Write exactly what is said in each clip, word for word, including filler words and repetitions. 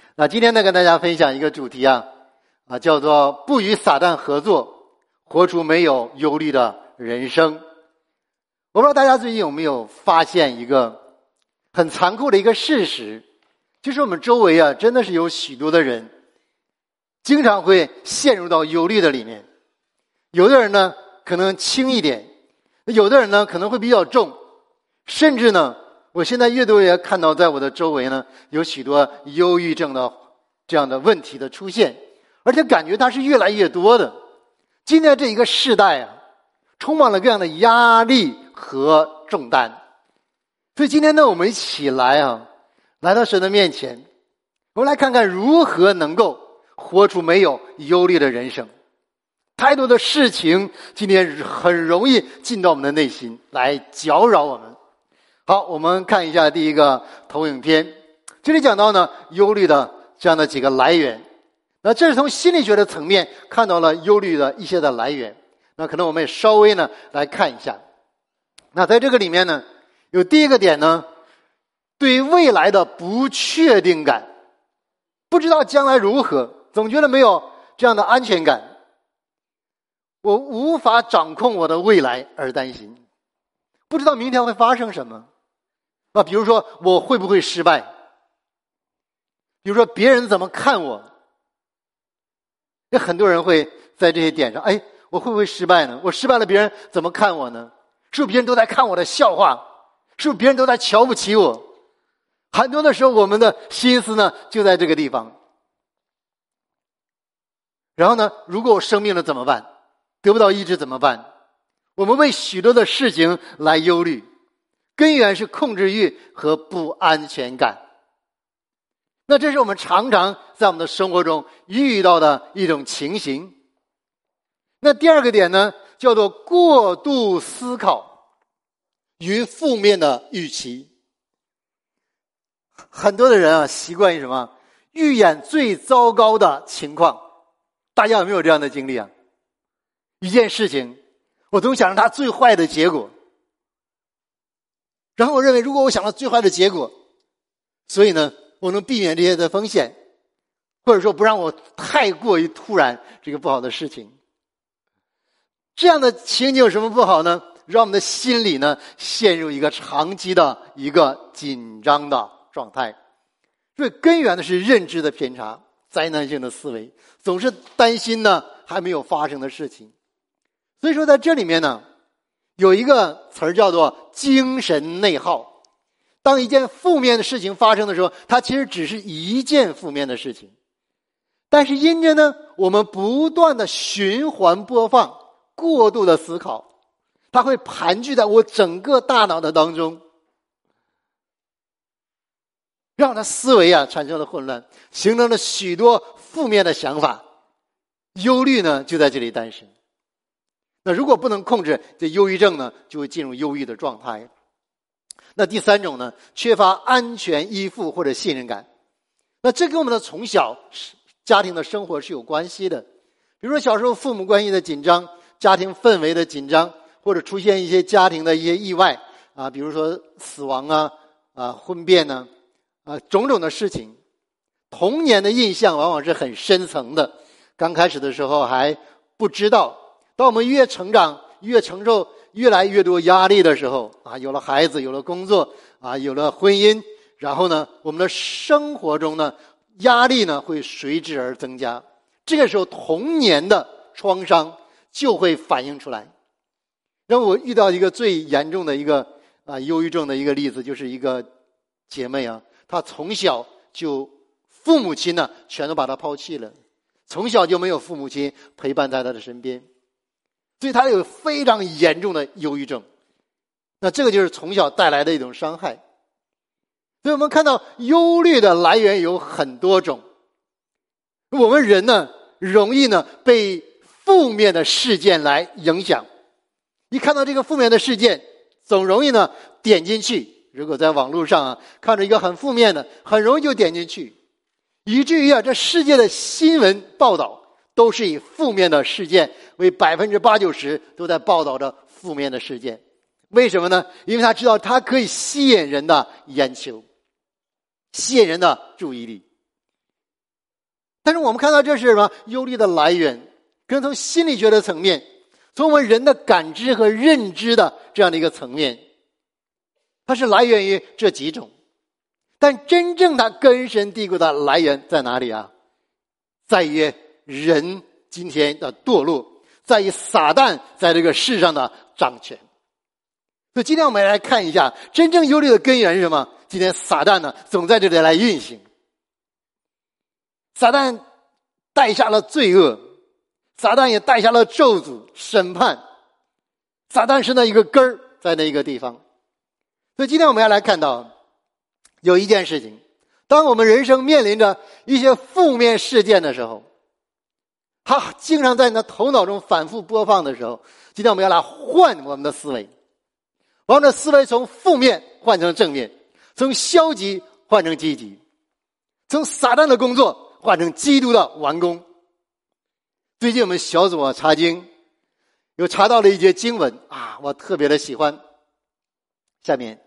那今天呢，跟大家分享一个主题啊，啊，叫做不与撒旦合作，活出没有忧虑的人生。我不知道大家最近有没有发现一个很残酷的一个事实，就是我们周围啊，真的是有许多的人经常会陷入到忧虑的里面。有的人呢可能轻一点，有的人呢可能会比较重，甚至呢我现在越多也看到在我的周围呢有许多忧郁症的这样的问题的出现，而且感觉它是越来越多的。今天这一个世代啊，充满了各样的压力和重担。所以今天呢，我们一起来啊，来到神的面前，我们来看看如何能够活出没有忧虑的人生。太多的事情今天很容易进到我们的内心来搅扰我们。好，我们看一下第一个投影片，这里讲到呢忧虑的这样的几个来源。那这是从心理学的层面看到了忧虑的一些的来源。那可能我们也稍微呢来看一下。那在这个里面呢，有第一个点呢，对于未来的不确定感，不知道将来如何，总觉得没有这样的安全感。我无法掌控我的未来而担心，不知道明天会发生什么啊，比如说我会不会失败，比如说别人怎么看我。有很多人会在这些点上，哎，我会不会失败呢？我失败了，别人怎么看我呢？是不是别人都在看我的笑话？是不是别人都在瞧不起我？很多的时候我们的心思呢就在这个地方。然后呢，如果我生病了怎么办？得不到医治怎么办？我们为许多的事情来忧虑，根源是控制欲和不安全感。那这是我们常常在我们的生活中遇到的一种情形。那第二个点呢，叫做过度思考与负面的预期。很多的人啊，习惯于什么？预演最糟糕的情况。大家有没有这样的经历啊？一件事情，我总想让它最坏的结果，然后我认为如果我想到最坏的结果，所以呢我能避免这些的风险，或者说不让我太过于突然这个不好的事情。这样的情景有什么不好呢？让我们的心理呢陷入一个长期的一个紧张的状态。所以根源的是认知的偏差，灾难性的思维，总是担心呢还没有发生的事情。所以说在这里面呢，有一个词儿叫做精神内耗。当一件负面的事情发生的时候，它其实只是一件负面的事情，但是因着呢我们不断的循环播放，过度的思考，它会盘踞在我整个大脑的当中，让它思维啊产生了混乱，形成了许多负面的想法。忧虑呢就在这里诞生。那如果不能控制，这忧郁症呢就会进入忧郁的状态。那第三种呢，缺乏安全依附或者信任感。那这跟我们的从小家庭的生活是有关系的。比如说小时候父母关系的紧张，家庭氛围的紧张，或者出现一些家庭的一些意外啊，比如说死亡啊、啊婚变呢、啊种种的事情。童年的印象往往是很深层的，刚开始的时候还不知道，当我们越成长，越承受越来越多压力的时候啊，有了孩子，有了工作啊，有了婚姻，然后呢我们的生活中呢压力呢会随之而增加。这个时候童年的创伤就会反映出来。让我遇到一个最严重的一个啊忧郁症的一个例子，就是一个姐妹啊，她从小就父母亲呢全都把她抛弃了，从小就没有父母亲陪伴在她的身边，所以她有非常严重的忧郁症。那这个就是从小带来的一种伤害。所以我们看到忧虑的来源有很多种。我们人呢容易呢被负面的事件来影响，一看到这个负面的事件总容易呢点进去。如果在网络上啊看到一个很负面的，很容易就点进去，以至于啊这世界的新闻报道都是以负面的事件为百分之八九十都在报道着负面的事件。为什么呢？因为他知道他可以吸引人的眼球，吸引人的注意力。 但是我们看到这是什么？忧虑的来源，可能从心理学的层面，从我们人的感知和认知的这样的一个层面，它是来源于这几种。但真正它根深蒂固的来源在哪里啊？在于人今天的堕落，在于撒旦在这个世上的掌权。所以今天我们来看一下，真正忧虑的根源是什么？今天撒旦呢，总在这里来运行。撒旦带下了罪恶，撒旦也带下了咒诅、审判。撒旦是那一个根儿，在那一个地方。所以今天我们要来看到有一件事情，当我们人生面临着一些负面事件的时候，他经常在你的头脑中反复播放的时候，今天我们要来换我们的思维，把我们的思维从负面换成正面，从消极换成积极，从撒旦的工作换成基督的完工。最近我们小组啊查经，有查到了一节经文啊，我特别的喜欢。下面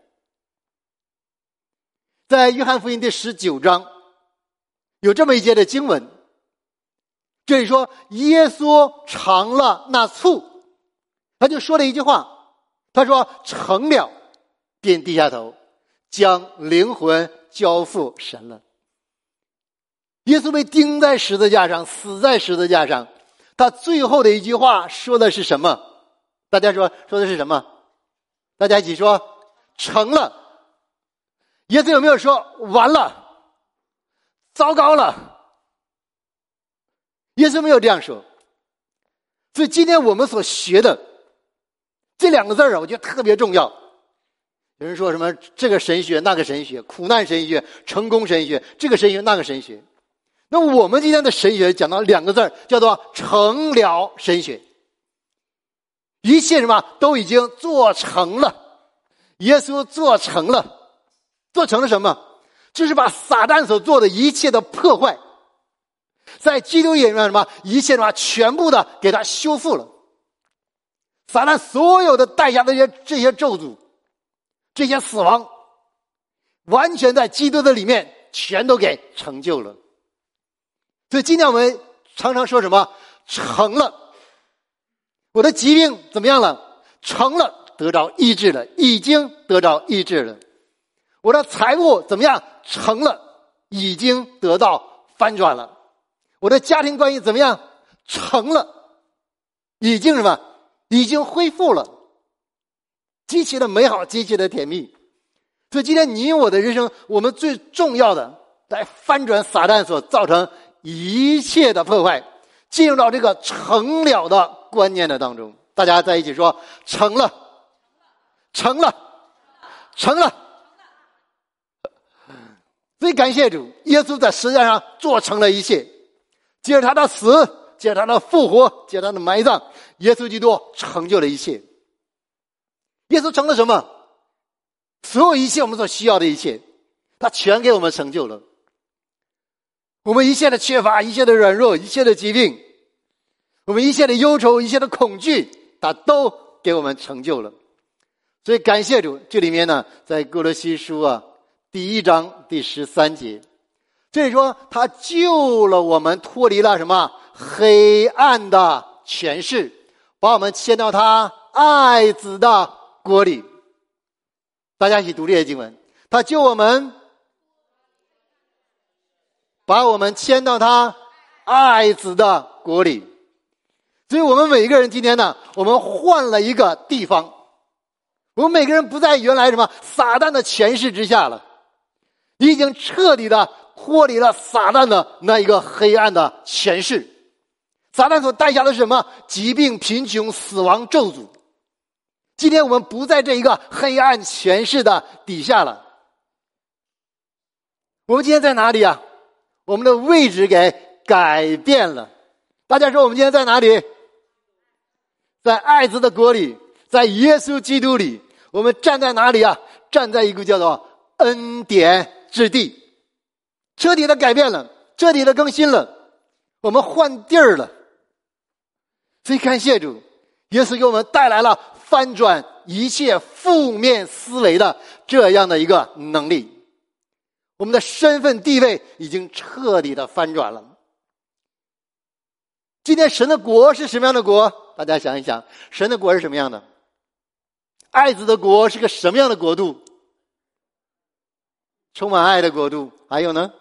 在约翰福音第十九章有这么一节的经文，这里说耶稣尝了那醋，他就说了一句话，他说成了，便低下头将灵魂交付神了。耶稣被钉在十字架上，死在十字架上，他最后的一句话说的是什么？大家说说的是什么？大家一起说成了。耶稣有没有说完了，糟糕了？耶稣没有这样说。所以今天我们所学的这两个字啊，我觉得特别重要。有人说什么这个神学那个神学，苦难神学、成功神学，这个神学那个神学。那我们今天的神学讲到两个字，叫做成了神学。一切什么都已经做成了，耶稣做成了。做成了什么？就是把撒旦所做的一切的破坏，在基督眼中什么一切什么全部的给他修复了。撒旦所有的带下的这些这些咒诅，这些死亡，完全在基督的里面全都给成就了。所以今天我们常常说什么成了，我的疾病怎么样了？成了，得着医治了，已经得着医治了。我的财务怎么样？成了，已经得到翻转了。我的家庭关系怎么样？成了，已经什么？已经恢复了，极其的美好，极其的甜蜜。所以今天你我的人生，我们最重要的来翻转撒旦所造成一切的破坏，进入到这个成了的观念的当中。大家在一起说成了，成了，成了。所以感谢主，耶稣在十字架上做成了一切，借着他的死，借着他的复活，借着他的埋葬，耶稣基督成就了一切。耶稣成了什么？所有一切我们所需要的一切，他全给我们成就了。我们一切的缺乏，一切的软弱，一切的疾病，我们一切的忧愁，一切的恐惧，他都给我们成就了。所以感谢主，这里面呢，在哥罗西书啊第一章第十三节，这里说他救了我们，脱离了什么黑暗的权势，把我们迁到他爱子的国里。大家一起读这些经文，他救我们，把我们迁到他爱子的国里。所以我们每个人今天呢，我们换了一个地方，我们每个人不在原来什么撒旦的权势之下了，已经彻底的脱离了撒旦的那一个黑暗的权势。撒旦所带下的是什么？疾病、贫穷、死亡、咒诅。今天我们不在这一个黑暗权势的底下了。我们今天在哪里啊？我们的位置给改变了。大家说我们今天在哪里？在爱子的国里，在耶稣基督里。我们站在哪里啊？站在一个叫做恩典之地，彻底的改变了，彻底的更新了，我们换地儿了。所以感谢主，耶稣给我们带来了翻转一切负面思维的这样的一个能力。我们的身份地位已经彻底的翻转了。 今天神的国是什么样的国？大家想一想，神的国是什么样的？爱子的国是个什么样的国度？充满爱的国度。还有呢？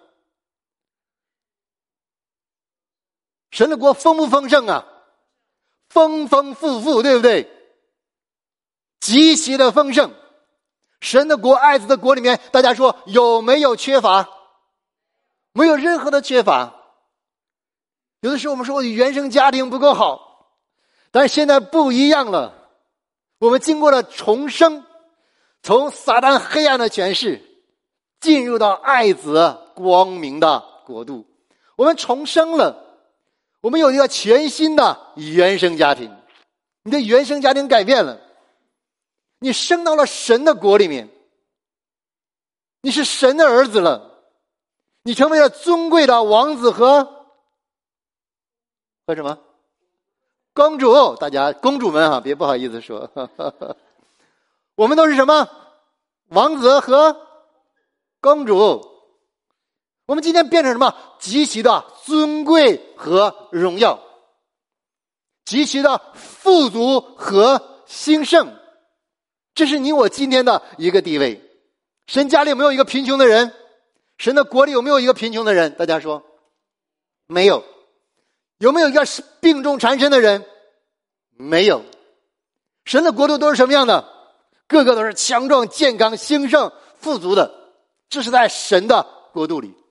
神的国丰不丰盛啊？丰丰富富，对不对？极其的丰盛。神的国，爱子的国里面，大家说有没有缺乏？没有任何的缺乏。有的时候我们说我的原生家庭不够好，但是现在不一样了，我们经过了重生，从撒旦黑暗的权势进入到爱子光明的国度，我们重生了，我们有一个全新的原生家庭。你的原生家庭改变了，你升到了神的国里面，你是神的儿子了，你成为了尊贵的王子和和什么公主。大家公主们啊，别不好意思说我们都是什么王子和公主。我们今天变成什么？极其的尊贵和荣耀，极其的富足和兴盛。这是你我今天的一个地位。神家里有没有一个贫穷的人？神的国里有没有一个贫穷的人？大家说没有。有没有一个病重缠身的人？没有。神的国度都是什么样的？个个都是强壮、健康、兴盛、富足的。这是在神的国度里。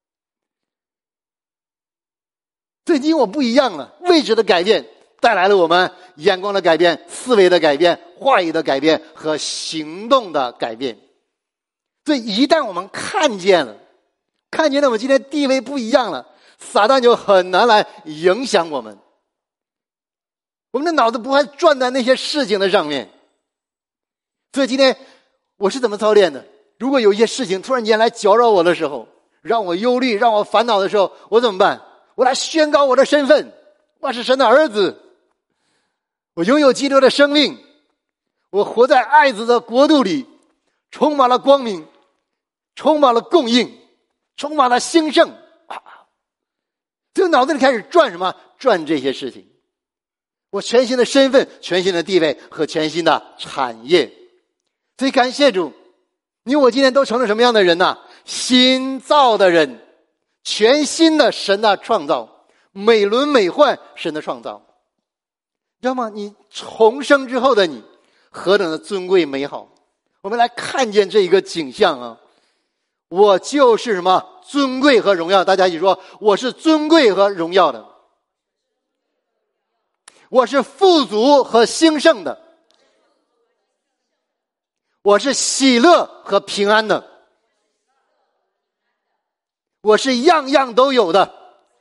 最近我不一样了，位置的改变带来了我们眼光的改变、思维的改变、话语的改变和行动的改变。所以一旦我们看见了，看见了我们今天地位不一样了，撒旦就很难来影响我们。我们的脑子不会转在那些事情的上面。所以今天我是怎么操练的？如果有一些事情突然间来搅扰我的时候，让我忧虑，让我烦恼的时候，我怎么办？我来宣告我的身份，我是神的儿子，我拥有基督的生命，我活在爱子的国度里，充满了光明，充满了供应，充满了兴盛啊！这个脑子里开始转什么？转这些事情。我全新的身份、全新的地位和全新的产业。所以感谢主，你我今天都成了什么样的人呢？新造的人，全新的神的创造，美轮美奂神的创造。知道吗？你重生之后的你何等的尊贵美好。我们来看见这一个景象啊！我就是什么？尊贵和荣耀。大家一起说，我是尊贵和荣耀的，我是富足和兴盛的，我是喜乐和平安的，我是样样都有的。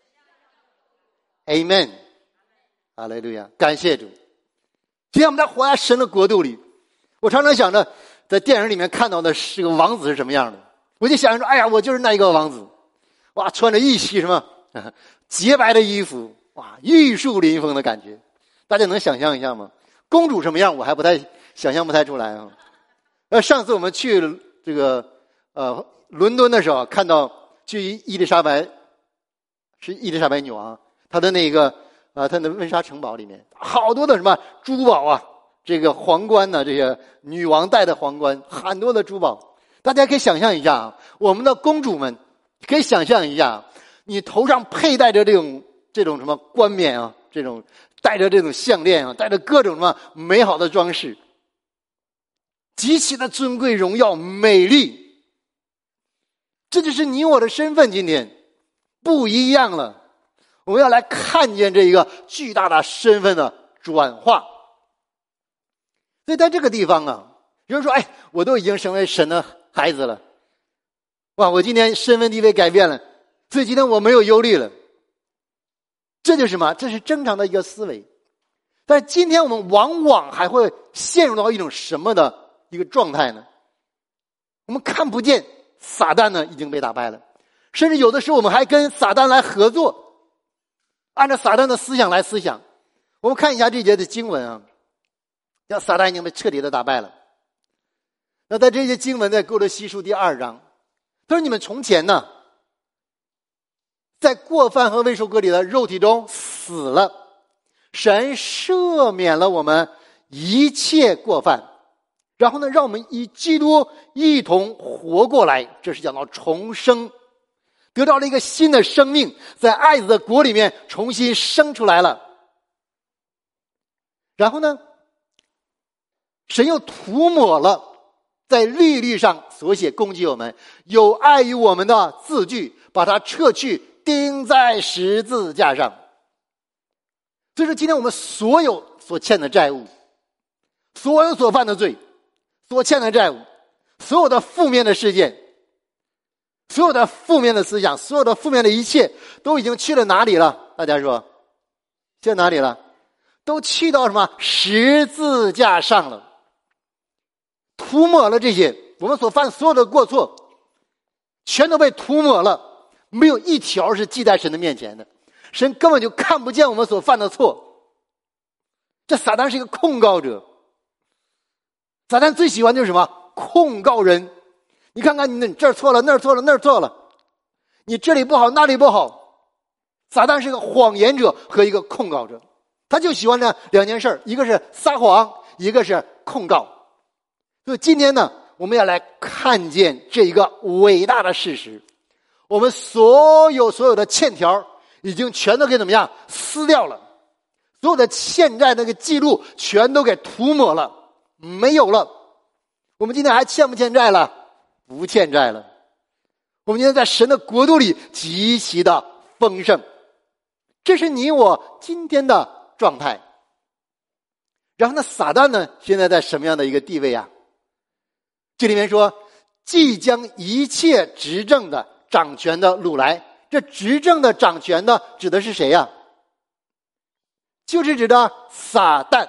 Amen， 哈利路亚，感谢主。今天我们在活在神的国度里，我常常想着在电影里面看到的是个王子是什么样的，我就想说，哎呀，我就是那一个王子，哇，穿着一袭什么洁白的衣服，哇，玉树临风的感觉。大家能想象一下吗？公主什么样我还不太想象不太出来啊。呃，上次我们去这个呃伦敦的时候，看到去伊丽莎白，是伊丽莎白女王，她的那个呃她的温莎城堡里面好多的什么珠宝啊，这个皇冠呢、啊，这些女王戴的皇冠，很多的珠宝。大家可以想象一下啊，我们的公主们可以想象一下，你头上佩戴着这种这种什么冠冕啊，这种戴着这种项链啊，戴着各种什么美好的装饰，极其的尊贵、荣耀、美丽。这就是你我的身份，今天不一样了。我们要来看见这一个巨大的身份的转化。所以在这个地方啊，有人说，哎，我都已经成为神的孩子了，哇，我今天身份地位改变了，所以今天我没有忧虑了。这就是什么？这是正常的一个思维。但是今天我们往往还会陷入到一种什么的一个状态呢？我们看不见撒旦呢已经被打败了，甚至有的时候我们还跟撒旦来合作，按照撒旦的思想来思想。我们看一下这节的经文啊，叫撒旦已经被彻底的打败了。那在这些经文在哥罗西书第二章，他说你们从前呢，在过犯和未受割礼的肉体中死死了，神赦免了我们一切过犯，然后呢，让我们与基督一同活过来，这是讲到重生，得到了一个新的生命，在爱子的国里面重新生出来了。然后呢，神又涂抹了在律例上所写攻击我们有碍于我们的字句，把它撤去，钉在十字架上。所以说今天我们所有所欠的债务，所有所犯的罪，所欠的债务，所有的负面的事件，所有的负面的思想，所有的负面的一切都已经去了哪里了？大家说去了哪里了？都去到什么？十字架上了，涂抹了这些我们所犯所有的过错，全都被涂抹了，没有一条是记在神的面前的，神根本就看不见我们所犯的错。这撒旦是一个控告者，撒旦最喜欢就是什么？控告人。你看看你这儿错了，那儿错了，那儿错了，你这里不好，那里不好。撒旦是个谎言者和一个控告者，他就喜欢这两件事，一个是撒谎，一个是控告。所以今天呢，我们要来看见这一个伟大的事实，我们所有所有的欠条已经全都给怎么样撕掉了，所有的欠债那个记录全都给涂抹了，没有了。我们今天还欠不欠债了？不欠债了。我们今天在神的国度里极其的丰盛，这是你我今天的状态。然后呢，撒旦呢现在在什么样的一个地位啊？这里面说即将一切执政的掌权的掳来，这执政的掌权的指的是谁呀、啊？就是指的撒旦，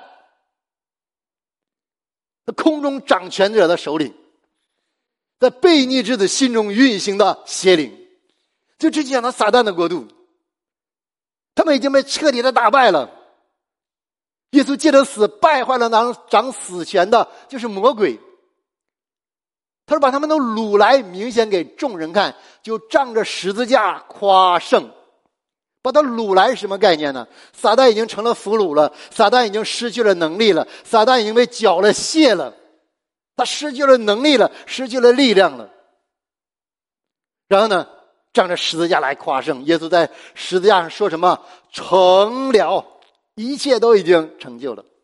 空中掌权者的首领，在悖逆之子心中运行的邪灵，就直接讲到撒旦的国度，他们已经被彻底的打败了。耶稣借着死败坏了掌掌死权的，就是魔鬼。他说把他们都掳来，明显给众人看，就仗着十字架夸胜。把他掳来是什么概念呢？撒旦已经成了俘虏了，撒旦已经失去了能力了，撒旦已经被缴了械了，他失去了能力了，失去了力量了。然后呢，仗着十字架来夸胜。耶稣在十字架上说什么？成了，一切都已经成就了。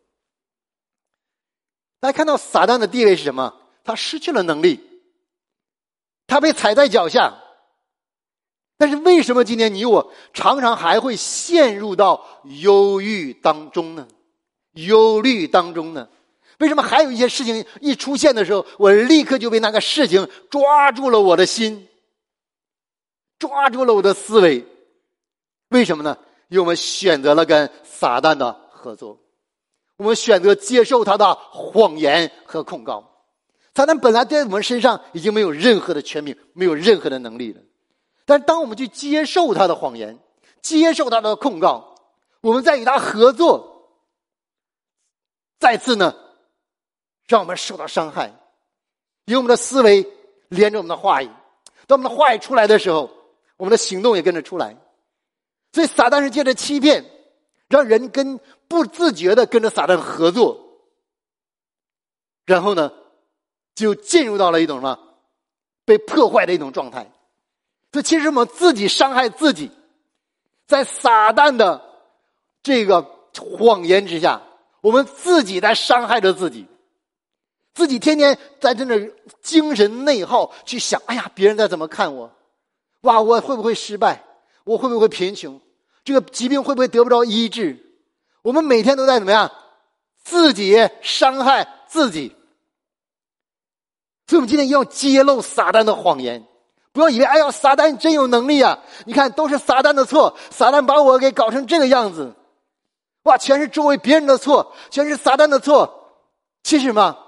大家看到撒旦的地位是什么？他失去了能力，他被踩在脚下。但是为什么今天你我常常还会陷入到忧郁当中呢？忧虑当中呢？为什么还有一些事情一出现的时候，我立刻就被那个事情抓住了我的心，抓住了我的思维？为什么呢？因为我们选择了跟撒旦的合作，我们选择接受他的谎言和控告。撒旦本来在我们身上已经没有任何的权柄，没有任何的能力了。但是当我们去接受他的谎言，接受他的控告，我们再与他合作，再次呢让我们受到伤害。因为我们的思维连着我们的话语，当我们的话语出来的时候，我们的行动也跟着出来。所以撒旦是借着欺骗，让人跟不自觉的跟着撒旦合作，然后呢就进入到了一种什么被破坏的一种状态。这其实我们自己伤害自己，在撒旦的这个谎言之下，我们自己在伤害着自己，自己天天在这种精神内耗，去想，哎呀，别人在怎么看我？哇，我会不会失败？我会不会贫穷？这个疾病会不会得不着医治？我们每天都在怎么样？自己伤害自己。所以我们今天要揭露撒旦的谎言。不要以为哎呀，撒旦真有能力啊！你看，都是撒旦的错，撒旦把我给搞成这个样子。哇，全是周围别人的错，全是撒旦的错。其实什么？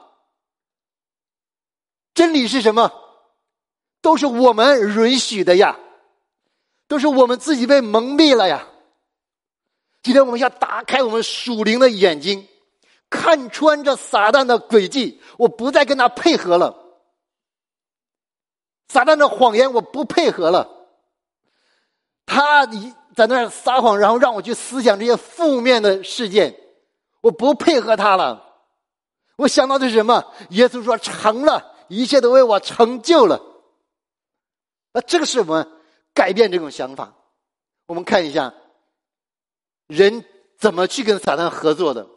真理是什么？都是我们允许的呀，都是我们自己被蒙蔽了呀。今天我们要打开我们属灵的眼睛，看穿这撒旦的诡计，我不再跟他配合了。撒旦的谎言我不配合了，他在那儿撒谎，然后让我去思想这些负面的事件，我不配合他了。我想到的是什么？耶稣说成了，一切都为我成就了。那这个是我们改变这种想法。我们看一下人怎么去跟撒旦合作的，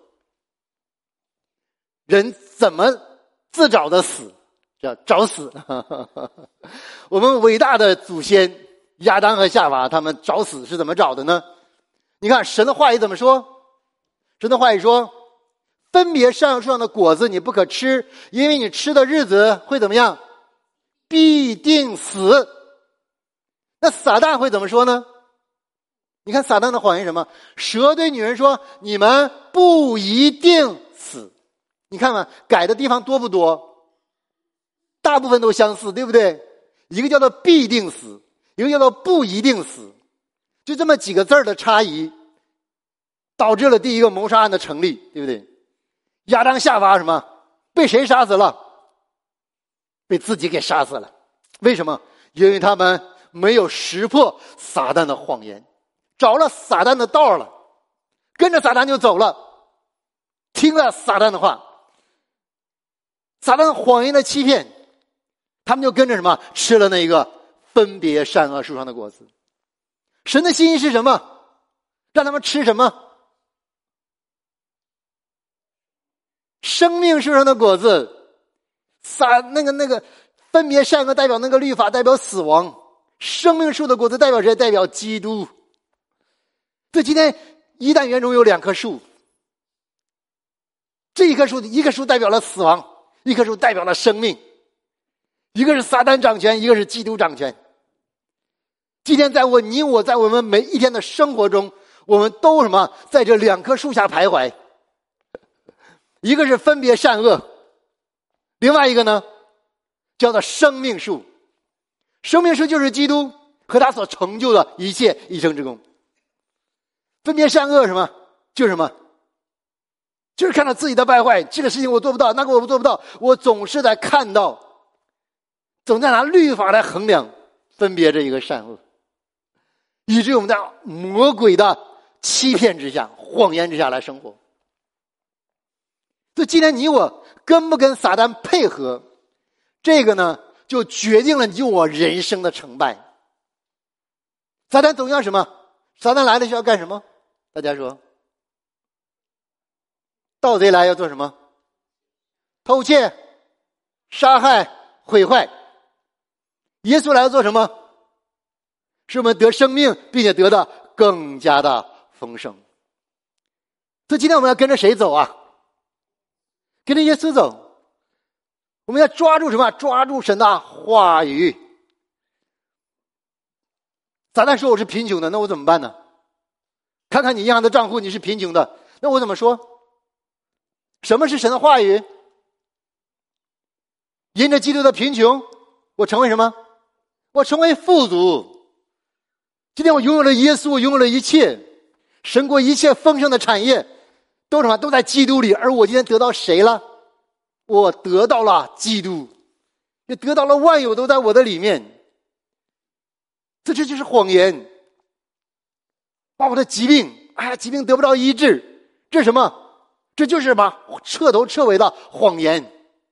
人怎么自找的死，叫找死。我们伟大的祖先亚当和夏娃他们找死是怎么找的呢？你看神的话语怎么说？神的话语说，分别善恶树上的果子你不可吃，因为你吃的日子会怎么样？必定死。那撒旦会怎么说呢？你看撒旦的谎言是什么？蛇对女人说，你们不一定死。你看看改的地方多不多？大部分都相似，对不对？一个叫做必定死，一个叫做不一定死，就这么几个字的差异，导致了第一个谋杀案的成立，对不对？亚当夏娃什么？被谁杀死了？被自己给杀死了。为什么？因为他们没有识破撒旦的谎言，找了撒旦的道了，跟着撒旦就走了，听了撒旦的话，撒旦谎言的欺骗，他们就跟着什么？吃了那一个分别善恶树上的果子。神的心意是什么？让他们吃什么？生命树上的果子。撒那个那个分别善恶代表那个律法，代表死亡。生命树的果子代表谁？代表基督。所以今天伊甸园中有两棵树，这一棵树一棵树代表了死亡，一棵树代表了生命。一个是撒旦掌权，一个是基督掌权。今天在我你我在我们每一天的生活中，我们都什么？在这两棵树下徘徊。一个是分别善恶，另外一个呢叫做生命树。生命树就是基督和他所成就的一切一生之功。分别善恶什么？就是什么？就是看到自己的败坏，这个事情我做不到，那个我做不到，我总是在看到，总在拿律法来衡量分别这一个善恶，以至于我们在魔鬼的欺骗之下，谎言之下来生活。所以今天你我跟不跟撒旦配合，这个呢就决定了你我人生的成败。撒旦总要什么？撒旦来了需要干什么？大家说，盗贼来要做什么？偷窃、杀害、毁坏。耶稣来要做什么？使我们得生命，并且得的更加的丰盛。所以今天我们要跟着谁走啊？跟着耶稣走。我们要抓住什么？抓住神的话语。撒旦说我是贫穷的，那我怎么办呢？看看你银行的账户，你是贫穷的，那我怎么说？什么是神的话语？因着基督的贫穷，我成为什么？我成为富足。今天我拥有了耶稣，我拥有了一切，神国一切丰盛的产业都什么？都在基督里。而我今天得到谁了？我得到了基督，也得到了万有都在我的里面。这这就是谎言，把我的疾病，哎，疾病得不到医治，这是什么？这就是什么？彻头彻尾的谎言。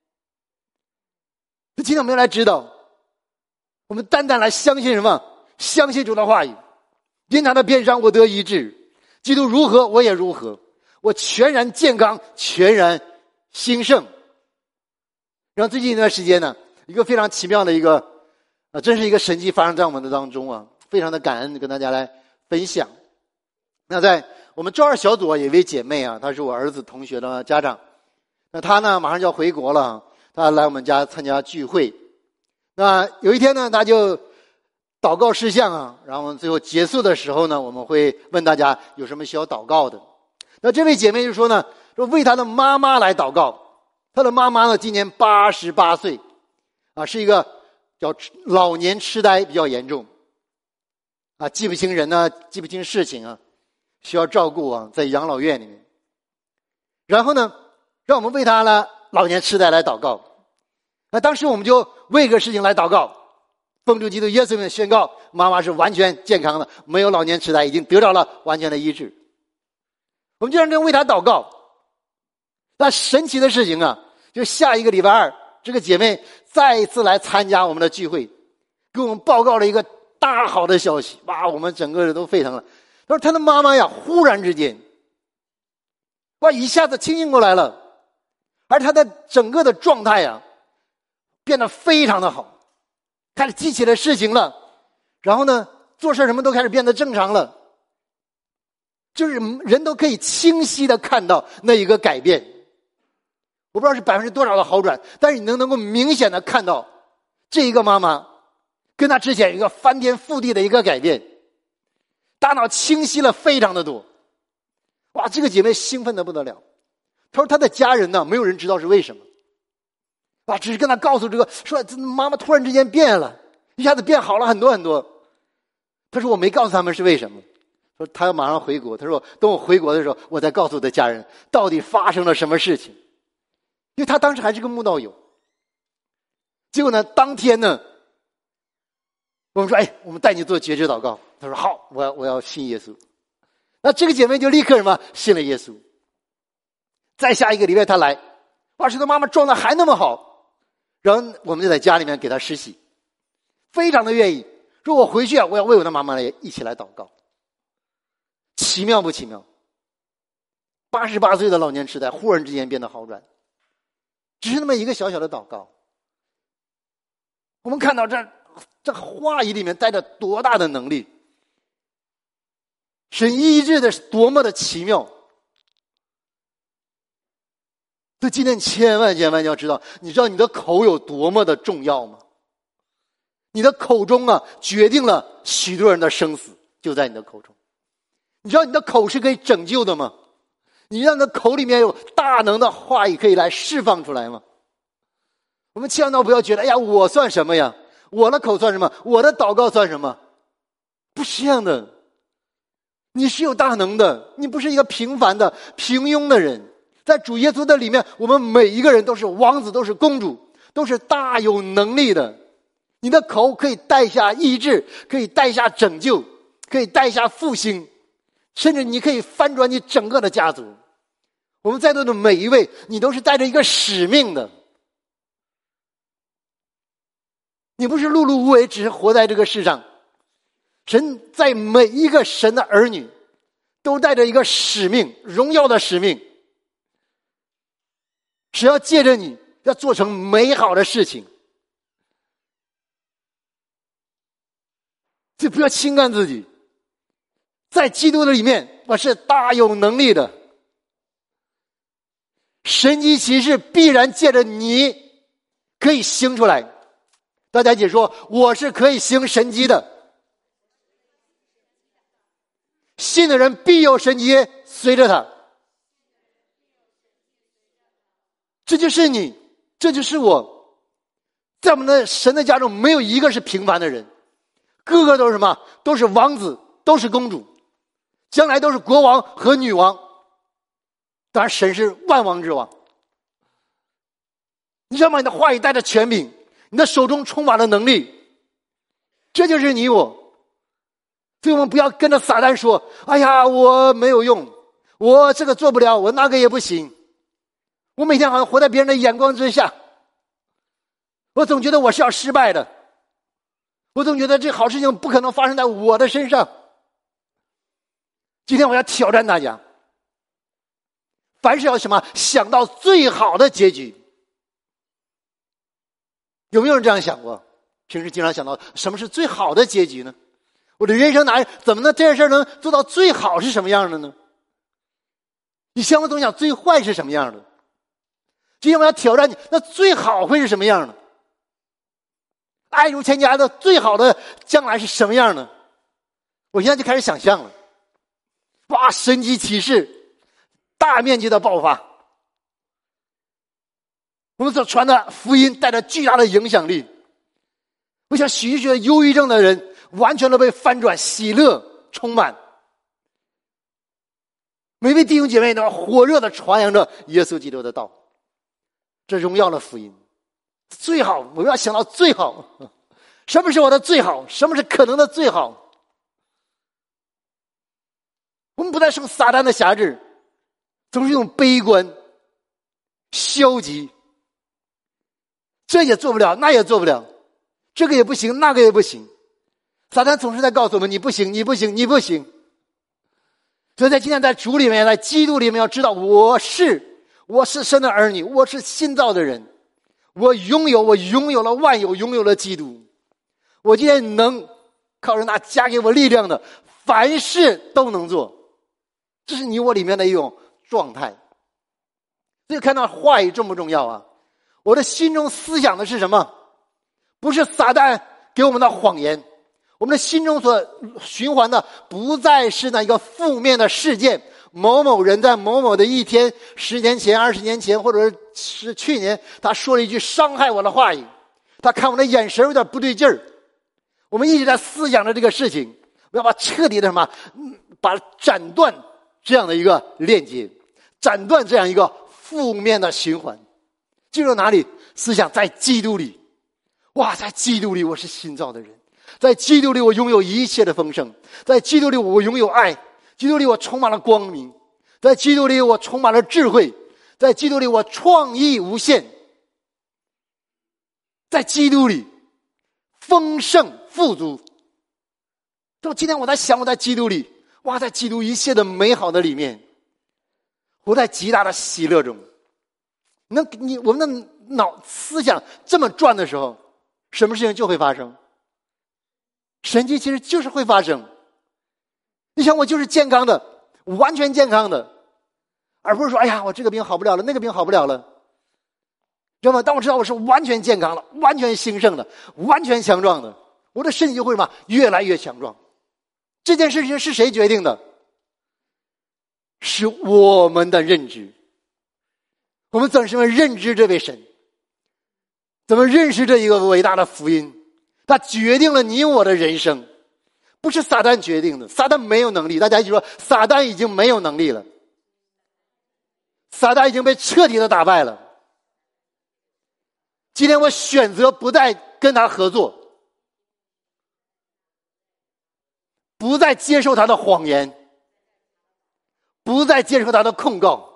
今天我们要来知道，我们单单来相信什么？相信主的话语。因他的鞭伤我得医治，基督如何我也如何，我全然健康，全然兴盛。然后最近一段时间呢，一个非常奇妙的一个啊，真是一个神迹发生在我们的当中啊，非常的感恩跟大家来分享。那在我们周二小组啊，有一位姐妹啊，她是我儿子同学的家长，那她呢马上就要回国了，她来我们家参加聚会。那有一天呢，她就祷告事项啊，然后最后结束的时候呢，我们会问大家有什么需要祷告的。那这位姐妹就说呢，说为她的妈妈来祷告。她的妈妈呢今年八十八岁啊，是一个叫老年痴呆比较严重啊，记不清人呢，记不清事情啊，需要照顾啊，在养老院里面。然后呢，让我们为他呢老年痴呆来祷告。那当时我们就为一个事情来祷告， 奉主基督耶稣名宣告，妈妈是完全健康的，没有老年痴呆，已经得到了完全的医治。我们就让这为他祷告。但神奇的事情啊，就下一个礼拜二，这个姐妹再一次来参加我们的聚会，给我们报告了一个大好的消息。哇，我们整个人都沸腾了。他说他的妈妈呀，忽然之间，哇，一下子清醒过来了，而他的整个的状态呀，变得非常的好，开始记起了事情了，然后呢，做事什么都开始变得正常了，就是人都可以清晰的看到那一个改变。我不知道是百分之多少的好转，但是你能能够明显的看到这一个妈妈跟她之前有一个翻天覆地的一个改变，大脑清晰了非常的多。哇，这个姐妹兴奋的不得了。她说她的家人呢，没有人知道是为什么。哇，只是跟她告诉这个说妈妈突然之间变了，一下子变好了很多很多。她说我没告诉他们是为什么。说她要马上回国，她说等我回国的时候，我再告诉我的家人到底发生了什么事情。因为他当时还是个慕道友。结果呢，当天呢，我们说，哎，我们带你做决志祷告。他说好，我要我要信耶稣。那这个姐妹就立刻什么信了耶稣。再下一个礼拜她来，哇，是她妈妈状态还那么好，然后我们就在家里面给她施洗，非常的愿意。说我回去啊，我要为我的妈妈来一起来祷告。奇妙不奇妙？八十八岁的老年痴呆忽然之间变得好转。只是那么一个小小的祷告，我们看到这这话语里面带着多大的能力，神医治的是多么的奇妙。所以今天千万千万要知道，你知道你的口有多么的重要吗？你的口中啊，决定了许多人的生死，就在你的口中。你知道你的口是可以拯救的吗？你让你的口里面有大能的话语可以来释放出来吗？我们千万不要觉得，哎呀，我算什么呀？我的口算什么？我的祷告算什么？不是这样的。你是有大能的，你不是一个平凡的平庸的人。在主耶稣的里面，我们每一个人都是王子，都是公主，都是大有能力的。你的口可以带下医治，可以带下拯救，可以带下复兴，甚至你可以翻转你整个的家族。我们在座的每一位，你都是带着一个使命的。你不是碌碌无为，只是活在这个世上。神在每一个神的儿女都带着一个使命，荣耀的使命，是要借着你要做成美好的事情。所以不要轻看自己，在基督的里面，我是大有能力的。神迹奇事必然借着你可以行出来。大家一起说，我是可以行神迹的。信的人必有神迹随着他。这就是你，这就是我。在我们的神的家中，没有一个是平凡的人，个个都是什么？都是王子，都是公主，将来都是国王和女王。当然神是万王之王。你知道吗？你的话语带着权柄，你的手中充满了能力，这就是你我。所以我们不要跟着撒旦说，哎呀，我没有用，我这个做不了，我那个也不行，我每天好像活在别人的眼光之下，我总觉得我是要失败的，我总觉得这好事情不可能发生在我的身上。今天我要挑战大家，凡是要什么想到最好的结局。有没有人这样想过？平时经常想到什么是最好的结局呢？我的人生哪怎么能这件事能做到最好是什么样的呢？你相互总想最坏是什么样的？今天我要挑战你，那最好会是什么样的？爱如千家的最好的将来是什么样的？我现在就开始想象了。哇，神迹奇事，大面积的爆发，我们所传的福音带着巨大的影响力。我想许许忧郁症的人完全都被翻转，喜乐充满。每位弟兄姐妹都火热的传扬着耶稣基督的道，这荣耀的福音最好。我们要想到最好， 什么是我的最好？什么是可能的最好？我们不再受撒旦的辖制，总是用悲观、消极，这也做不了，那也做不了，这个也不行，那个也不行。撒旦总是在告诉我们：你不行，你不行，你不行。所以在今天在主里面，在基督里面，要知道我是我是神的儿女，我是新造的人，我拥有我拥有了万有，拥有了基督。我今天能靠着那加给我力量的，凡事都能做。这是你我里面的一种状态。所以看到话语重不重要啊？我的心中思想的是什么？不是撒旦给我们的谎言，我们的心中所循环的不再是那一个负面的事件，某某人在某某的一天，十年前、二十年前，或者是去年，他说了一句伤害我的话语，他看我的眼神有点不对劲儿。我们一直在思想着这个事情，我要把彻底的什么，把斩断这样的一个链接，斩断这样一个负面的循环。进入哪里？思想在基督里。哇，在基督里我是新造的人，在基督里我拥有一切的丰盛，在基督里我拥有爱，基督里我充满了光明，在基督里我充满了智慧，在基督里我创意无限，在基督里丰盛富足。到今天我在想，我在基督里，哇，在基督一切的美好的里面，活在极大的喜乐中。那你我们的脑思想这么转的时候，什么事情就会发生？神迹其实就是会发生。你想，我就是健康的，完全健康的，而不是说哎呀我这个病好不了了，那个病好不了了，知道吗？当我知道我是完全健康了，完全兴盛的，完全强壮的，我的身体就会什么越来越强壮。这件事情是谁决定的？是我们的认知。我们怎么认知这位神？怎么认识这一个伟大的福音？它决定了你我的人生，不是撒旦决定的。撒旦没有能力，大家一起说，撒旦已经没有能力了，撒旦已经被彻底的打败了。今天我选择不再跟他合作，不再接受他的谎言，不再接受他的控告，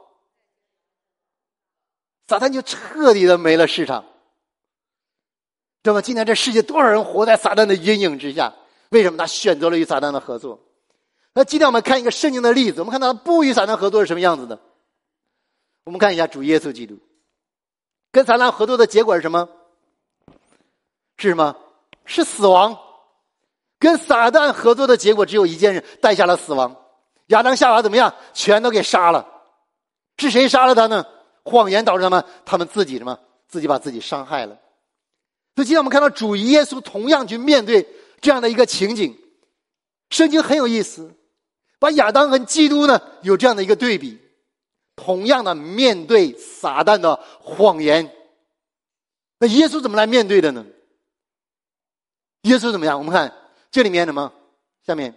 撒旦就彻底的没了市场。知道吗？今天这世界多少人活在撒旦的阴影之下？为什么他选择了与撒旦的合作？那今天我们看一个圣经的例子，我们看到不与撒旦合作是什么样子的？我们看一下主耶稣基督跟撒旦合作的结果是什么？是什么？是死亡。跟撒旦合作的结果只有一件事，带下了死亡。亚当夏娃怎么样？全都给杀了。是谁杀了他呢？谎言导致他们他们自己什么？自己把自己伤害了。所以今天我们看到主耶稣同样去面对这样的一个情景。圣经很有意思，把亚当和基督呢有这样的一个对比，同样的面对撒旦的谎言。那耶稣怎么来面对的呢？耶稣怎么样？我们看这里面什么？下面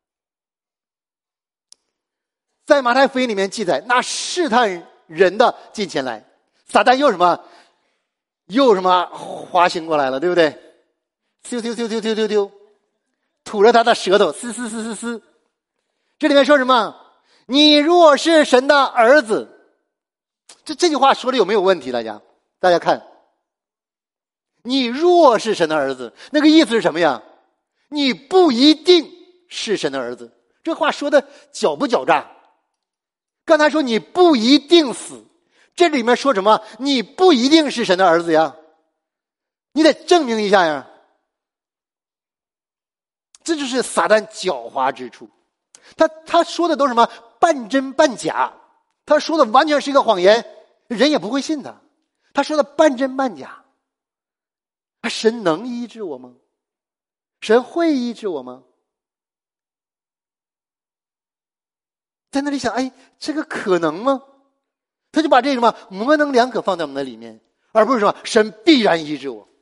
在马太福音里面记载，那试探人的近前来，撒旦又什么？又什么滑行过来了，对不对？咻咻咻咻咻咻咻，吐着他的舌头，嘶嘶嘶嘶嘶。这里面说什么？你若是神的儿子，这这句话说的有没有问题？大家，大家看，你若是神的儿子，那个意思是什么呀？你不一定是神的儿子。这话说的狡不狡诈？刚才说你不一定死。这里面说什么？你不一定是神的儿子呀，你得证明一下呀。这就是撒旦狡猾之处。他他说的都是什么？半真半假。他说的完全是一个谎言，人也不会信他。他说的半真半假。神能医治我吗？神会医治我吗？在那里想，哎，这个可能吗？他就把这什么模棱两可放在我们的里面，而不是说神必然医治我。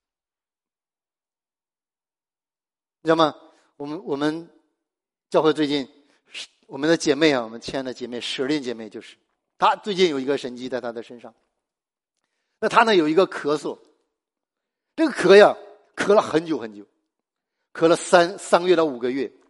你知道吗？我们我们教会最近我们的姐妹啊，我们亲爱的姐妹舍令姐妹，就是她最近有一个神迹在她的身上。那她呢有一个咳嗽，这个咳呀咳了很久很久，咳了三三个月到五个月。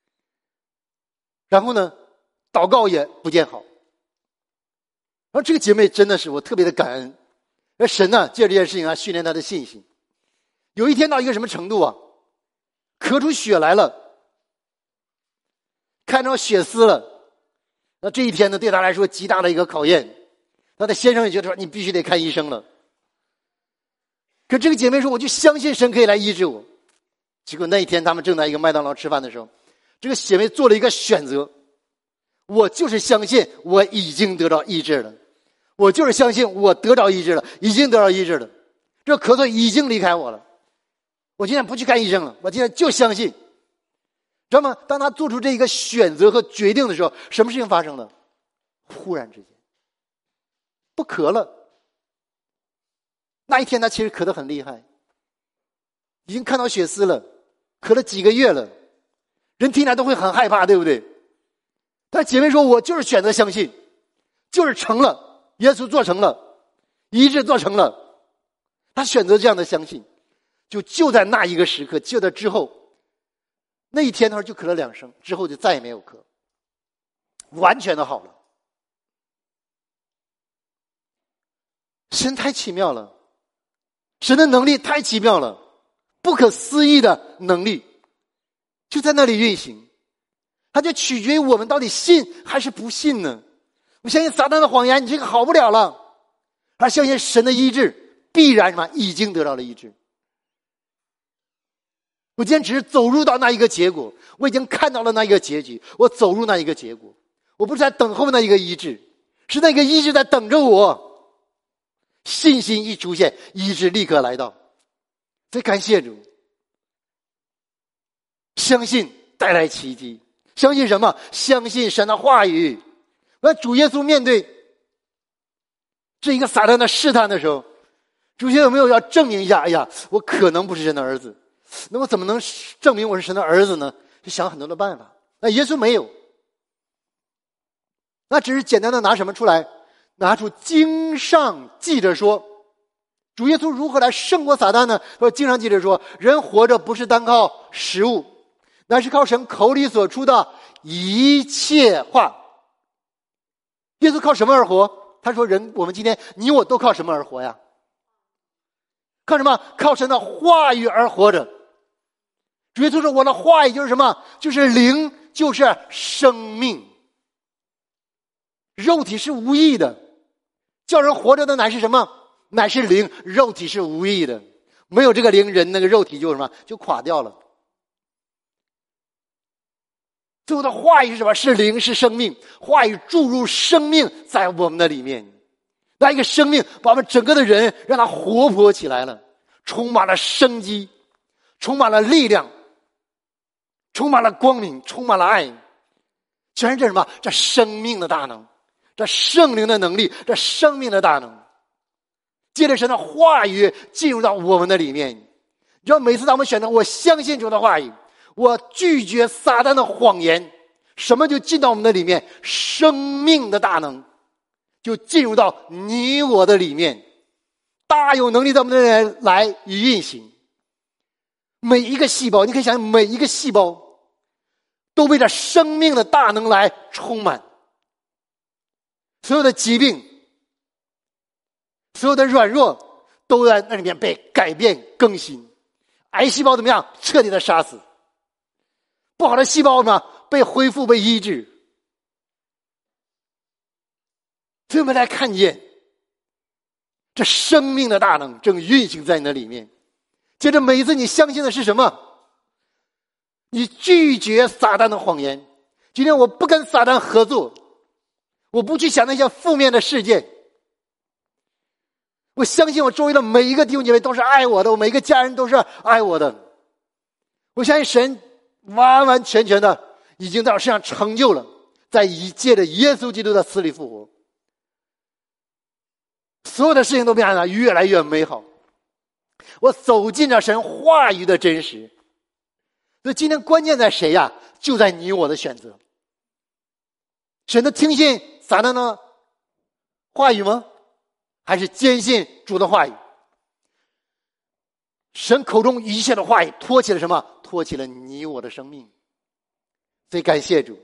然后呢，祷告也不见好。然后这个姐妹真的是我特别的感恩，而神呢借这件事情啊训练她的信心。有一天到一个什么程度啊，咳出血来了，看到血丝了。那这一天呢对她来说极大的一个考验。她的先生也觉得说你必须得看医生了。可这个姐妹说我就相信神可以来医治我。结果那一天他们正在一个麦当劳吃饭的时候，这个姐妹做了一个选择，我就是相信我已经得到医治了，我就是相信我得到医治了，已经得到医治了，这咳嗽已经离开我了，我今天不去看医生了，我今天就相信。知道吗？当他做出这一个选择和决定的时候，什么事情发生了？忽然之间不咳了。那一天他其实咳得很厉害，已经看到血丝了，咳了几个月了，人听起来都会很害怕，对不对？但姐妹说我就是选择相信，就是成了，耶稣做成了，医治做成了。他选择这样的相信，就就在那一个时刻，就在之后那一天他说就咳了两声，之后就再也没有咳，完全的好了。神太奇妙了，神的能力太奇妙了，不可思议的能力就在那里运行。它就取决于我们到底信还是不信呢？我相信撒旦的谎言，你这个好不了了，而相信神的医治必然什么已经得到了医治。我今天只是走入到那一个结果，我已经看到了那一个结局，我走入那一个结果，我不是在等候那一个医治，是那个医治在等着我。信心一出现，医治立刻来到。所以感谢主，相信带来奇迹。相信什么？相信神的话语。那主耶稣面对这一个撒旦的试探的时候，主耶稣有没有要证明一下？哎呀，我可能不是神的儿子，那我怎么能证明我是神的儿子呢？就想很多的办法。那耶稣没有，那只是简单的拿什么出来？拿出经上记着说，主耶稣如何来胜过撒旦呢？说经上记着说，人活着不是单靠食物，乃是靠神口里所出的一切话。耶稣靠什么而活？他说人，我们今天你我都靠什么而活呀？靠什么？靠神的话语而活着。主耶稣说我的话语就是什么？就是灵，就是生命。肉体是无益的，叫人活着的乃是什么？乃是灵，肉体是无益的。没有这个灵，人那个肉体就什么？就垮掉了。最后的话语是什么？是灵，是生命。话语注入生命在我们的里面，那一个生命把我们整个的人让它活泼起来了，充满了生机，充满了力量，充满了光明，充满了爱，全是这什么？这生命的大能，这圣灵的能力，这生命的大能。借着神的话语进入到我们的里面。你知道每次当我们选择我相信主的话语，我拒绝撒旦的谎言，什么就进到我们的里面？生命的大能就进入到你我的里面，大有能力在我们的人来运行。每一个细胞，你可以想每一个细胞都被这生命的大能来充满。所有的疾病，所有的软弱都在那里面被改变更新。癌细胞怎么样？彻底的杀死。不好的细胞呢？被恢复，被医治。所以我们来看见这生命的大能正运行在你的里面。接着每一次你相信的是什么？你拒绝撒旦的谎言。今天我不跟撒旦合作，我不去想那些负面的事件。我相信我周围的每一个弟兄姐妹都是爱我的，我每一个家人都是爱我的。我相信神完完全全的已经在我身上成就了，在一借着耶稣基督的死里复活，所有的事情都变得越来越美好。我走进了神话语的真实。所以今天关键在谁呀？就在你我的选择。选择听信撒旦的话语吗？还是坚信主的话语？ 神口中一切的话语托起了什么？托起了你我的生命。所以感谢主。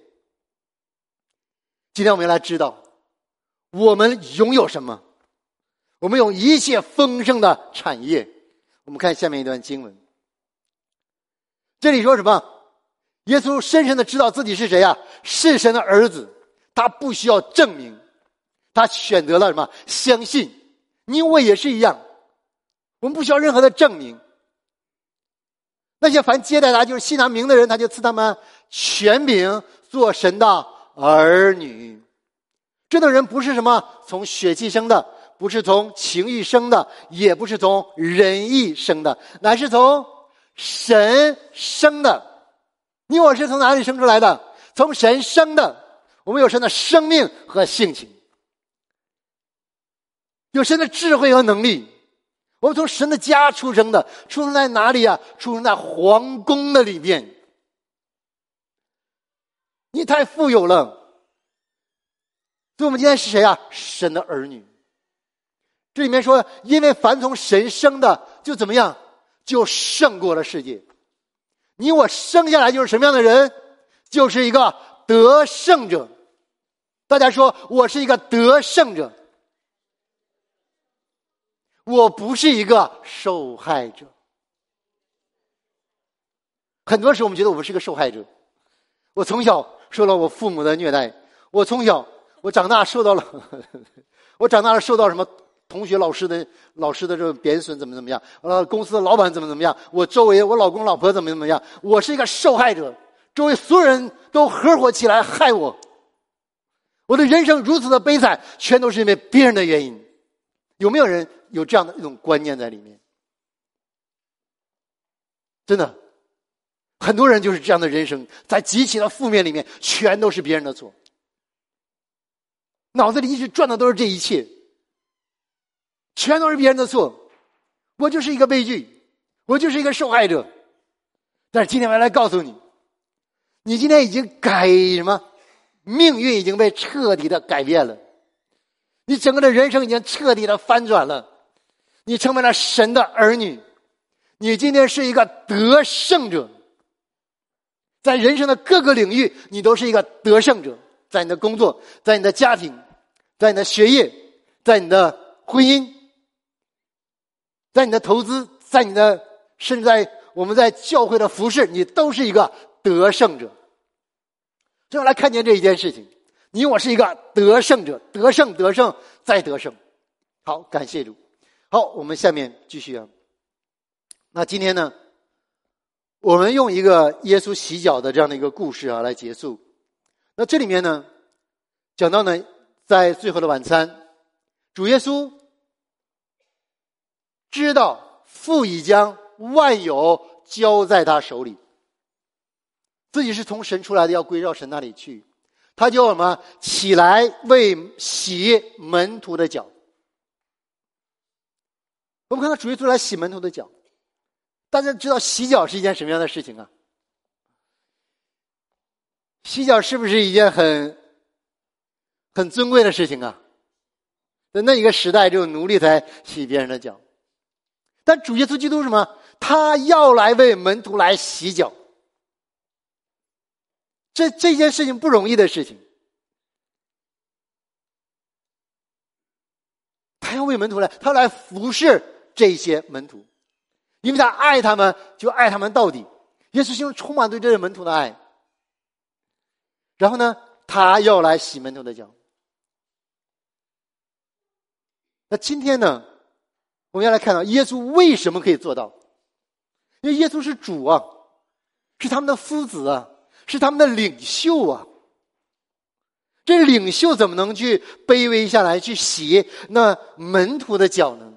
今天我们要来知道我们拥有什么，我们有一切丰盛的产业。我们看下面一段经文，这里说什么？耶稣深深的知道自己是谁啊？是神的儿子，他不需要证明，他选择了什么？相信。你我也是一样，我们不需要任何的证明。那些凡接待他就是信他名的人，他就赐他们权柄做神的儿女。这种人不是什么从血气生的，不是从情欲生的，也不是从人意生的，乃是从神生的。你我是从哪里生出来的？从神生的。我们有神的生命和性情，有神的智慧和能力。我们从神的家出生的，出生在哪里啊？出生在皇宫的里面。你太富有了。所以我们今天是谁啊？神的儿女。这里面说，因为凡从神生的，就怎么样？就胜过了世界。你我生下来就是什么样的人？就是一个得胜者。大家说，我是一个得胜者，我不是一个受害者。很多时候我们觉得我们是个受害者。我从小受到我父母的虐待，我从小我长大受到了我长大了受到什么同学老师的老师的这个贬损，怎么怎么样，呃公司的老板怎么怎么样，我周围我老公老婆怎么怎么样，我是一个受害者，周围所有人都合伙起来害我。我的人生如此的悲惨，全都是因为别人的原因。有没有人有这样的一种观念在里面？真的很多人就是这样的人生，在极其的负面里面，全都是别人的错，脑子里一直转的都是这一切，全都是别人的错，我就是一个悲剧，我就是一个受害者。但是今天我要来告诉你，你今天已经改什么？命运已经被彻底的改变了，你整个的人生已经彻底的翻转了，你成为了神的儿女，你今天是一个得胜者，在人生的各个领域你都是一个得胜者，在你的工作，在你的家庭，在你的学业，在你的婚姻，在你的投资，在你的甚至在我们在教会的服侍，你都是一个得胜者。就要来看见这一件事情，你我是一个得胜者，得胜得胜再得胜。好，感谢主。好，我们下面继续啊。那今天呢，我们用一个耶稣洗脚的这样的一个故事啊来结束。那这里面呢，讲到呢，在最后的晚餐，主耶稣知道父已将万有交在他手里，自己是从神出来的，要归到神那里去。他就什么？起来为洗门徒的脚。我们看到主耶稣来洗门徒的脚，大家知道洗脚是一件什么样的事情啊？洗脚是不是一件很很尊贵的事情啊？在那一个时代，只有奴隶才洗别人的脚。但主耶稣基督是什么？他要来为门徒来洗脚。这这件事情不容易的事情，他要为门徒来，他来服侍这些门徒，因为他爱他们，就爱他们到底。耶稣心中充满对这些门徒的爱，然后呢，他要来洗门徒的脚。那今天呢，我们要来看到耶稣为什么可以做到？因为耶稣是主啊，是他们的夫子啊，是他们的领袖啊。这领袖怎么能去卑微下来去洗那门徒的脚呢？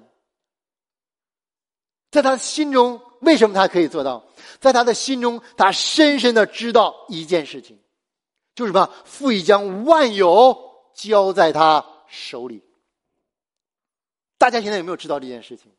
在他心中，为什么他可以做到？在他的心中，他深深的知道一件事情，就是什么？父已将万有交在他手里。大家现在有没有知道这件事情？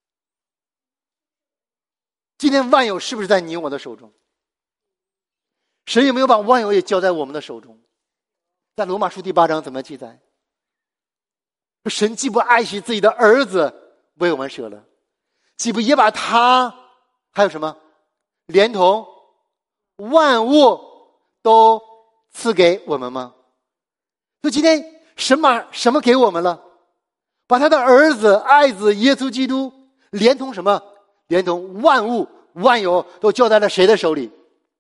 今天万有是不是在你我的手中？神有没有把万有也交在我们的手中？在罗马书第八章怎么记载？神既不爱惜自己的儿子，为我们舍了， 岂不也把他还有什么连同万物都赐给我们吗？所以今天神把什么给我们了？把他的儿子爱子耶稣基督连同什么？连同万物万有都交在了谁的手里？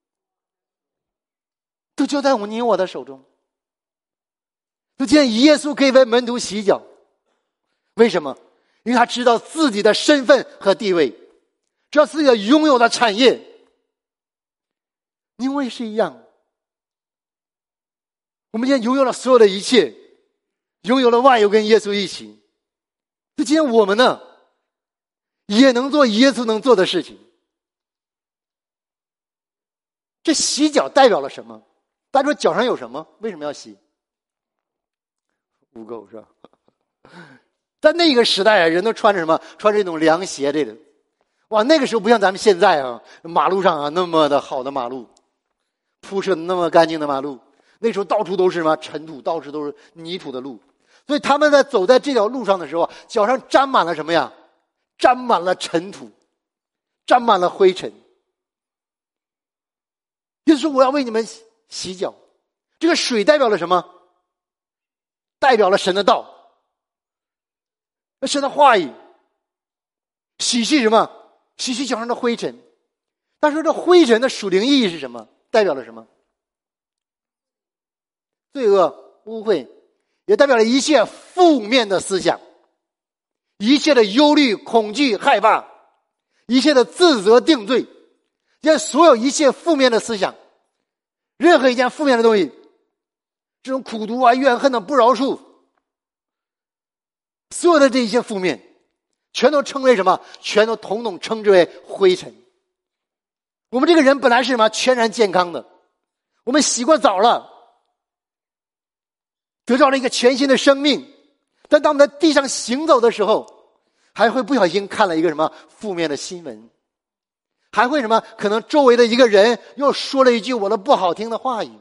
都交在我你我的手中。就今天耶稣可以为门徒洗脚，为什么？因为他知道自己的身份和地位，知道自己的拥有的产业。因为是一样，我们今天拥有了所有的一切，拥有了万有跟耶稣一起。就今天我们呢，也能做耶稣能做的事情。这洗脚代表了什么？大家说脚上有什么？为什么要洗？污垢是吧？在那个时代啊，人都穿着什么？穿着这种凉鞋类的。哇，那个时候不像咱们现在啊，马路上啊那么的好的马路，铺设那么干净的马路。那时候到处都是什么尘土，到处都是泥土的路。所以他们在走在这条路上的时候，脚上沾满了什么呀？沾满了尘土，沾满了灰尘。耶稣说我要为你们洗脚。这个水代表了什么？代表了神的道，神的话语。洗去什么？洗去脚上的灰尘。他说这灰尘的属灵意义是什么？代表了什么？罪恶、污秽，也代表了一切负面的思想，一切的忧虑、恐惧、害怕，一切的自责、定罪，这所有一切负面的思想，任何一件负面的东西，这种苦毒啊、怨恨的、不饶恕，所有的这一些负面，全都称为什么？全都统统称之为灰尘。我们这个人本来是什么？全然健康的，我们洗过澡了，得到了一个全新的生命。但当我们在地上行走的时候，还会不小心看了一个什么负面的新闻，还会什么？可能周围的一个人又说了一句我的不好听的话语。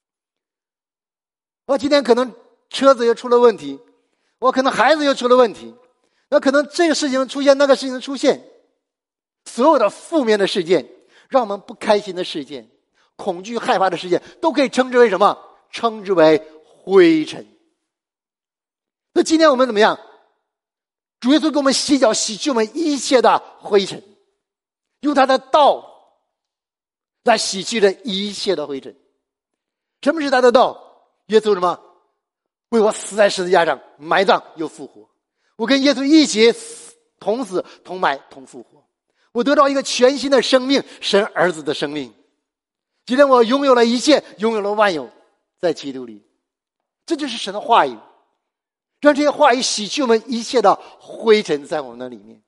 我今天可能车子又出了问题，我可能孩子又出了问题，那可能这个事情出现，那个事情出现，所有的负面的事件，让我们不开心的事件，恐惧害怕的事件，都可以称之为什么？称之为灰尘。那今天我们怎么样？主耶稣给我们洗脚，洗去我们一切的灰尘，用他的道来洗去这一切的灰尘。什么是他的道？耶稣什么？为我死在十字架上，埋葬又复活。我跟耶稣一起死，同死同埋同复活。我得到一个全新的生命，神儿子的生命。今天我拥有了一切，拥有了万有，在基督里。这就是神的话语，让这些话语洗去我们一切的灰尘在我们的里面。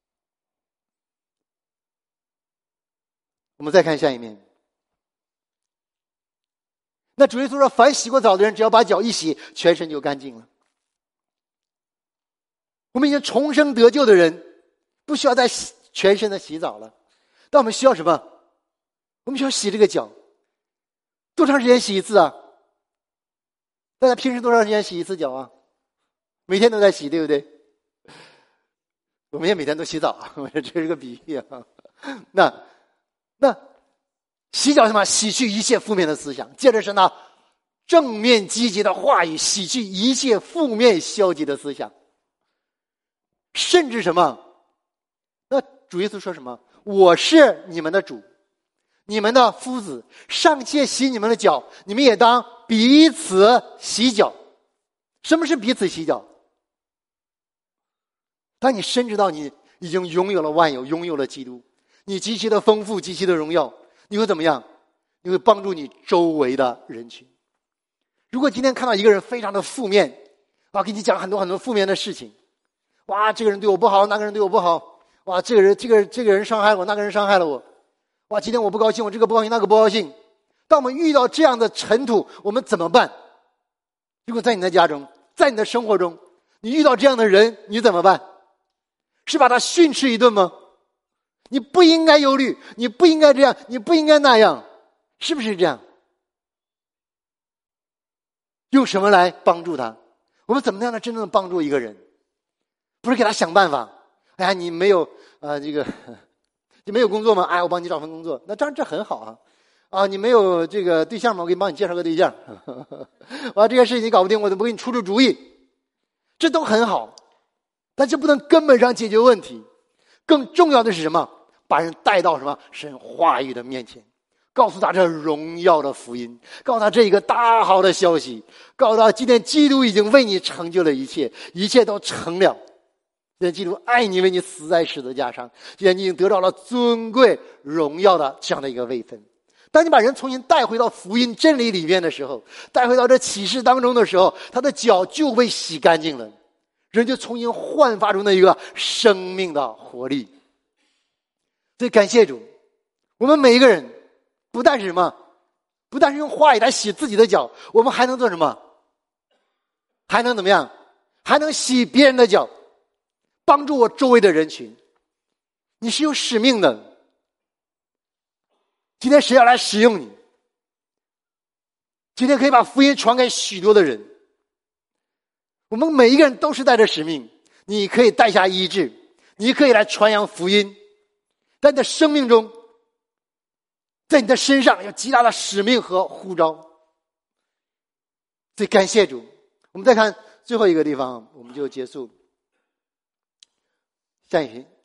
我们再看下一面。那主耶稣说，凡洗过澡的人，只要把脚一洗，全身就干净了。我们已经重生得救的人，不需要再洗全身的洗澡了。但我们需要什么？我们需要洗这个脚。多长时间洗一次啊？大家平时多长时间洗一次脚啊？每天都在洗，对不对？我们也每天都洗澡，这是个比喻啊。那那洗脚什么？洗去一切负面的思想。接着是呢，正面积极的话语，洗去一切负面消极的思想。甚至什么？那主耶稣说什么？我是你们的主，你们的夫子，尚且洗你们的脚，你们也当彼此洗脚。什么是彼此洗脚？当你深知到你已经拥有了万有，拥有了基督，你极其的丰富，极其的荣耀，你会怎么样？你会帮助你周围的人群。如果今天看到一个人非常的负面，啊，给你讲很多很多负面的事情，哇，这个人对我不好，那个人对我不好，哇，这个人这个这个人伤害我，那个人伤害了我，哇，今天我不高兴，我这个不高兴，那个不高兴。当我们遇到这样的尘土，我们怎么办？如果在你的家中，在你的生活中，你遇到这样的人，你怎么办？是把他训斥一顿吗？你不应该忧虑，你不应该这样，你不应该那样，是不是这样？用什么来帮助他？我们怎么样的真正的帮助一个人？不是给他想办法， 哎呀，你没有啊、呃，这个你没有工作吗？哎，我帮你找份工作。那当然这很好啊。啊，你没有这个对象吗？我给你帮你介绍个对象。啊，这些事情你搞不定，我都不给你出出主意。这都很好，但这不能根本上解决问题。更重要的是什么？把人带到什么神话语的面前，告诉他这荣耀的福音，告诉他这一个大好的消息，告诉他今天基督已经为你成就了一切，一切都成了。今天基督爱你，为你死在十字架上，今天你已经得到了尊贵荣耀的这样的一个位分。当你把人重新带回到福音真理里面的时候，带回到这启示当中的时候，他的脚就被洗干净了，人就重新焕发出那一个生命的活力。所以感谢主，我们每一个人不但是什么，不但是用话语来洗自己的脚，我们还能做什么？还能怎么样？还能洗别人的脚，帮助我周围的人群。你是有使命的。今天谁要来使用你？今天可以把福音传给许多的人。我们每一个人都是带着使命，你可以带下医治，你可以来传扬福音，在你的生命中，在你的身上有极大的使命和呼召。所以感谢主。我们再看最后一个地方，我们就结束。下一篇。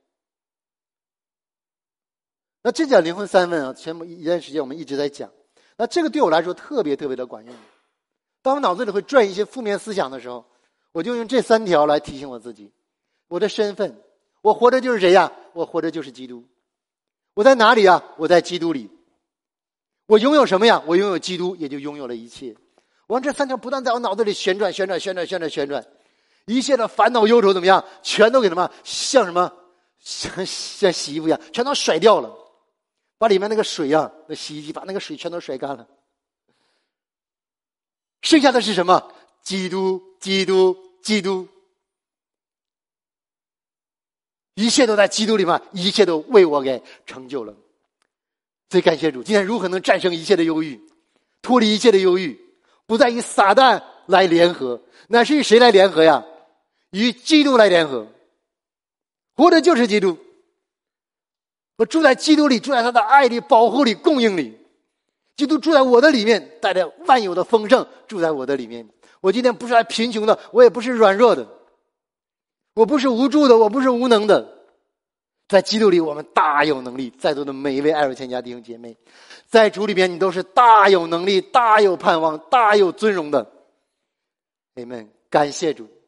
那这讲灵魂三问啊，前一段时间我们一直在讲。那这个对我来说特别特别的管用。当我脑子里会转一些负面思想的时候，我就用这三条来提醒我自己：我的身份，我活着就是谁呀？我活着就是基督。我在哪里呀？我在基督里。我拥有什么呀？我拥有基督，也就拥有了一切。我让这三条不断在我脑子里旋转旋转旋转旋转旋转，一切的烦恼忧愁怎么样？全都给什么？像什么？像像洗衣服一样，全都甩掉了。把里面那个水啊，那洗衣机把那个水全都甩干了。剩下的是什么？基督，基督，基督。一切都在基督里面，一切都为我给成就了。所以感谢主，今天如何能战胜一切的忧郁，脱离一切的忧郁，不再与撒旦来联合，乃是与谁来联合呀？与基督来联合。活着就是基督。我住在基督里，住在他的爱里、保护里、供应里。基督住在我的里面，带着万有的丰盛住在我的里面。我今天不是来贫穷的，我也不是软弱的，我不是无助的，我不是无能的。在基督里我们大有能力。在座的每一位爱主千家弟兄姐妹，在主里边你都是大有能力、大有盼望、大有尊荣的。阿们，感谢主。